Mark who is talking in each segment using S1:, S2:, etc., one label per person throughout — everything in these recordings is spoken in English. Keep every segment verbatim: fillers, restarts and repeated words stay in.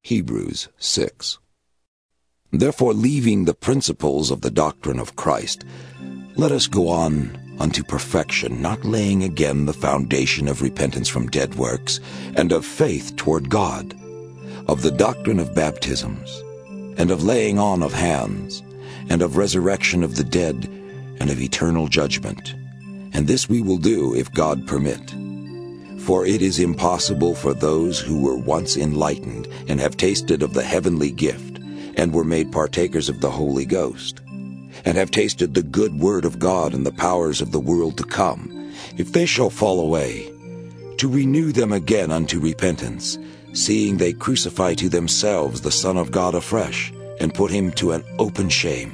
S1: Hebrews six. Therefore, leaving the principles of the doctrine of Christ, let us go on unto perfection, not laying again the foundation of repentance from dead works, and of faith toward God, of the doctrine of baptisms, and of laying on of hands, and of resurrection of the dead, and of eternal judgment. And this we will do if God permit. For it is impossible for those who were once enlightened, and have tasted of the heavenly gift, and were made partakers of the Holy Ghost, and have tasted the good word of God and the powers of the world to come, if they shall fall away, to renew them again unto repentance, seeing they crucify to themselves the Son of God afresh, and put him to an open shame.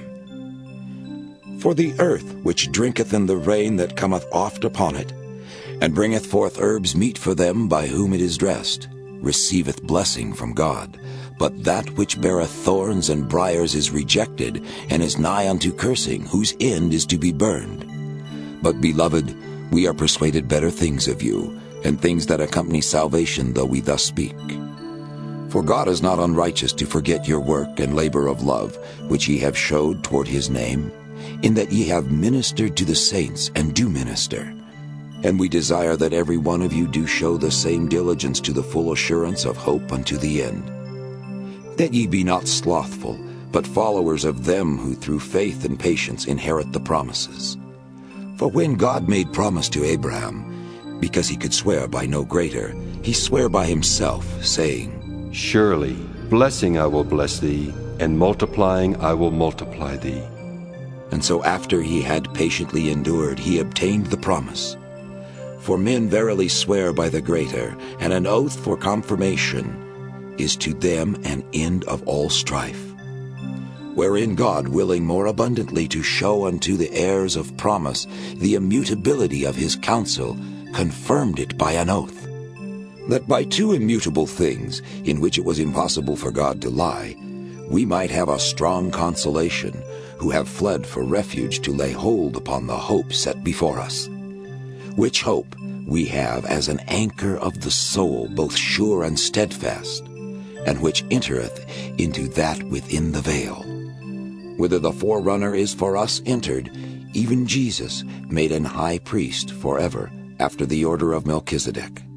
S1: For the earth, which drinketh in the rain that cometh oft upon it, and bringeth forth herbs meet for them by whom it is dressed, receiveth blessing from God. But that which beareth thorns and briars is rejected, and is nigh unto cursing, whose end is to be burned. But, beloved, we are persuaded better things of you, and things that accompany salvation, though we thus speak. For God is not unrighteous to forget your work and labor of love, which ye have showed toward his name, in that ye have ministered to the saints, and do minister. And we desire that every one of you do show the same diligence to the full assurance of hope unto the end. That ye be not slothful, but followers of them who through faith and patience inherit the promises. For when God made promise to Abraham, because he could swear by no greater, he sware by himself, saying,
S2: Surely, blessing I will bless thee, and multiplying I will multiply thee.
S1: And so after he had patiently endured, he obtained the promise. For men verily swear by the greater, and an oath for confirmation is to them an end of all strife. Wherein God, willing more abundantly to show unto the heirs of promise the immutability of his counsel, confirmed it by an oath, that by two immutable things, in which it was impossible for God to lie, we might have a strong consolation, who have fled for refuge to lay hold upon the hope set before us. Which hope we have as an anchor of the soul, both sure and steadfast, and which entereth into that within the veil, whither the forerunner is for us entered, even Jesus, made an high priest forever, after the order of Melchizedek.